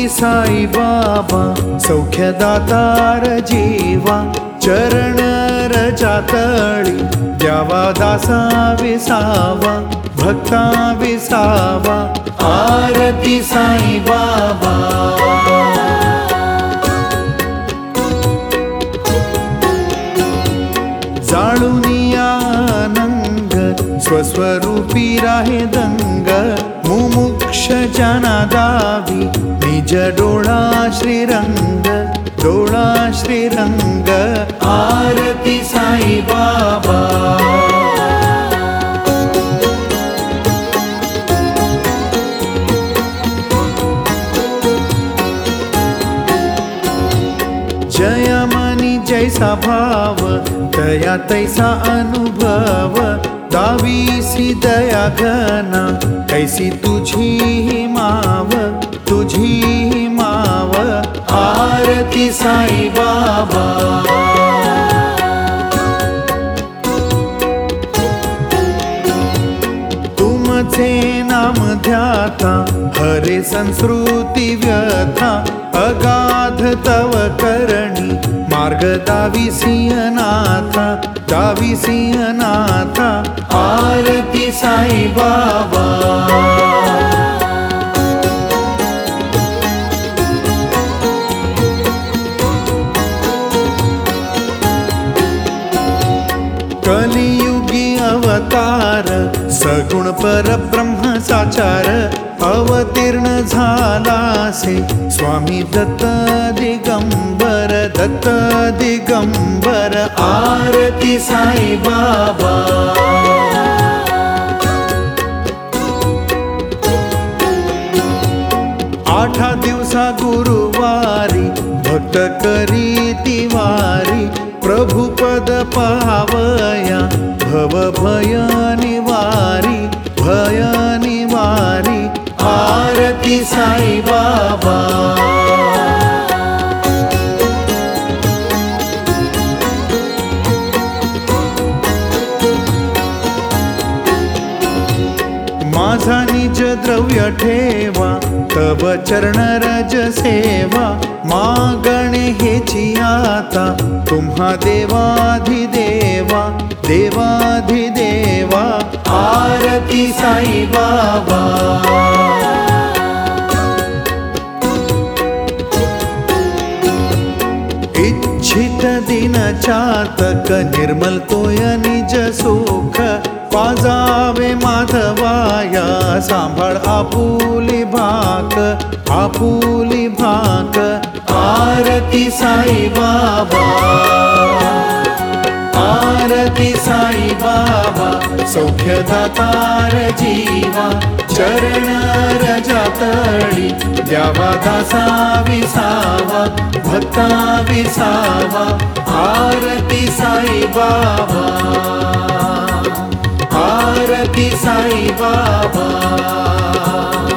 साई बाबा सौख्यदातार जीवा चरण रजातळी द्यावा दासा विसावा भक्ता विसावा आरती साई बाबा जाळूनी आनंद स्वस्वरूपी राहे दंग मुमुक्ष जना दावी निज डोळा श्रीरंग डोळा श्रीरंग आरती साई बाबा जय मनी जैसा भाव दया तैसा अनुभव दावीसी दया घना कैसी तुझी माव तुझी माव आरती साई बाबा तुमचे नाम ध्याता हरे संस्कृती व्यथा अगाध तव करणी मार्ग दाविसिंहनाथा दाविसिंहनाथा आरती साई बाबा कलियुगी अवतार सगुण परब्रह्म साचार अवतीर्ण झालासे स्वामी दत्त दिगंबर आरती साई बाबा आठा दिवसा गुरुवारी भक्त करी तिवारी प्रभुपद पावया भव भय निवारी आरती साई बाबा माझा निज द्रव्य ठेवा तव चरण रज सेवा मागणे हेची आता तुम्हा देवाधिदेवा देवाधिदेवा आरती साई बाबा इच्छित दिन चातक निर्मल तोय निज सुख पाजावे माधवाया सांभाळ आपुली भाक आरती साई बाबा आरती साई बाबा सौख्यदातार जीवा चरण रजातळी द्यावा दासा विसावा भक्ता विसावा आरती साई बाबा आरती साई बाबा